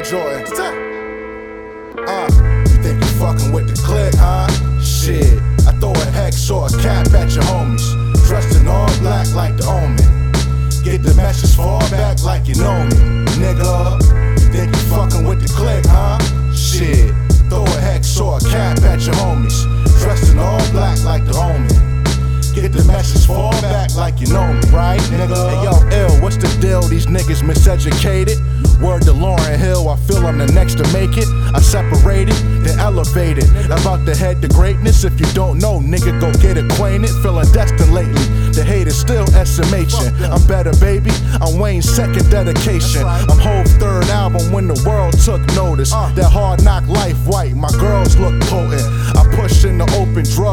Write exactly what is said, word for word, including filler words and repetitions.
Jordan. Uh, you think you fucking with the click, huh? Shit, I throw a hex or a cap at your homies. Dressed in all black like the Omen. Get the message, fall back like you know me, nigga. You think you fucking with the click, huh? Shit, throw a hex or a cap at your homies. Dressed in all black like the Omen. Get the message, fall back like you know me, right, nigga? Hey yo, ill, what's the deal? These niggas miseducated. Word to Lauryn Hill, I feel I'm the next to make it. I separated, then elevated. About to head to greatness. If you don't know, nigga, go get acquainted. Feeling destined lately. The hate is still estimation. I'm better, baby. I'm Wayne's second dedication. I'm Hope's third album when the world took notice. That hard knock life white. My girls look potent. I push in the open drug.